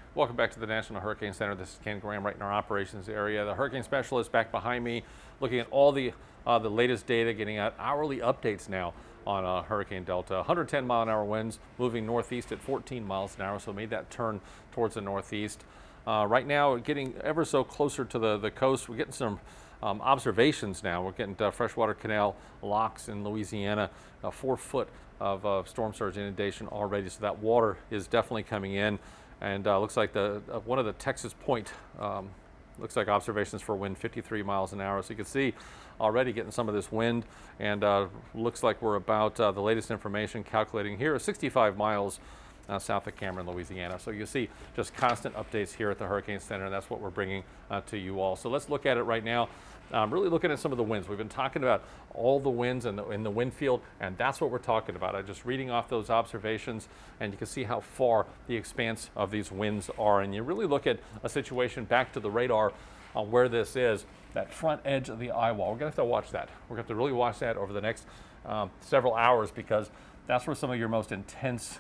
Welcome back to the National Hurricane Center. This is Ken Graham right in our operations area. The hurricane specialist back behind me, looking at all the latest data, getting out hourly updates now on Hurricane Delta. 110 mile an hour winds moving northeast at 14 miles an hour, so made that turn towards the northeast. Right now, getting ever so closer to the coast. We're getting some observations now. We're getting freshwater canal locks in Louisiana, 4 foot of storm surge inundation already, so that water is definitely coming in. And looks like one of the Texas Point looks like observations for wind 53 miles an hour. So you can see already getting some of this wind, and looks like we're about the latest information calculating here 65 miles south of Cameron, Louisiana. So you see just constant updates here at the Hurricane Center, and that's what we're bringing to you all. So let's look at it right now. Really looking at some of the winds. We've been talking about all the winds in the wind field, and that's what we're talking about. I'm just reading off those observations, and you can see how far the expanse of these winds are. And you really look at a situation back to the radar on where this is, that front edge of the eye wall. We're going to have to watch that. We're going to have to really watch that over the next several hours, because that's where some of your most intense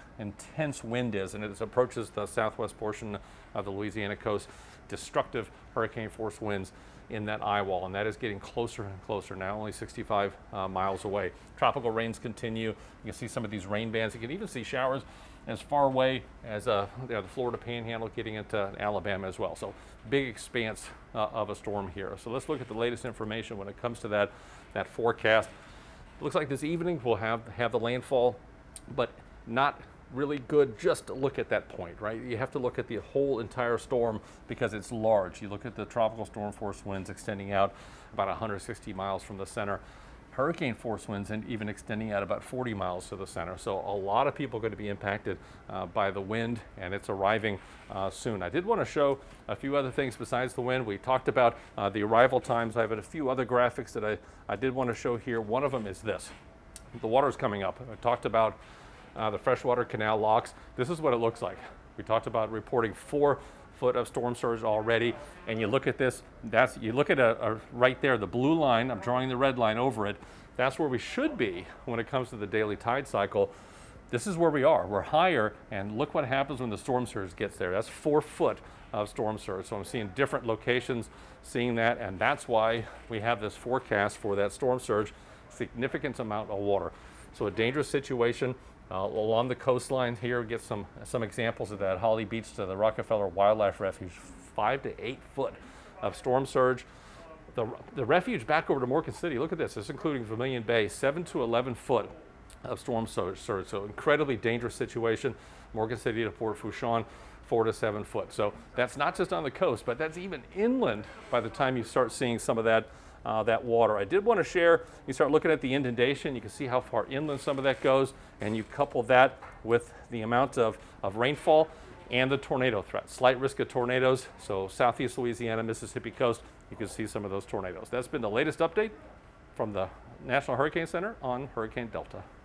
wind is, and it approaches the southwest portion of the Louisiana coast. Destructive hurricane force winds in that eye wall, and that is getting closer and closer now, only 65 miles away. Tropical rains continue. You can see some of these rain bands. You can even see showers as far away as the Florida Panhandle, getting into Alabama as well. So big expanse of a storm here. So let's look at the latest information when it comes to that forecast. It looks like this evening we'll have the landfall, but not really good just to look at that point, right? You have to look at the whole entire storm because it's large. You look at the tropical storm force winds extending out about 160 miles from the center, hurricane force winds and even extending out about 40 miles to the center. So a lot of people are going to be impacted by the wind, and it's arriving soon. I did want to show a few other things besides the wind. We talked about the arrival times. I have a few other graphics that I did want to show here. One of them is this. The water's coming up. I talked about the freshwater canal locks. This is what it looks like. We talked about reporting 4 foot of storm surge already, and you look at this, you look at right there, the blue line, I'm drawing the red line over it, that's where we should be when it comes to the daily tide cycle. This is where we are. We're higher, and look what happens when the storm surge gets there. That's 4 foot of storm surge. So I'm seeing different locations seeing that, and that's why we have this forecast for that storm surge, significant amount of water. So a dangerous situation. Along the coastline here, we get some examples of that. Holly Beach to the Rockefeller Wildlife Refuge, 5 to 8 foot of storm surge. The refuge back over to Morgan City, look at this. This is including Vermilion Bay, 7 to 11 foot of storm surge. So incredibly dangerous situation. Morgan City to Port Fourchon, 4 to 7 foot. So that's not just on the coast, but that's even inland by the time you start seeing some of that water. I did want to share, you start looking at the inundation, you can see how far inland some of that goes, and you couple that with the amount of rainfall and the tornado threat. Slight risk of tornadoes, so southeast Louisiana, Mississippi coast, you can see some of those tornadoes. That's been the latest update from the National Hurricane Center on Hurricane Delta.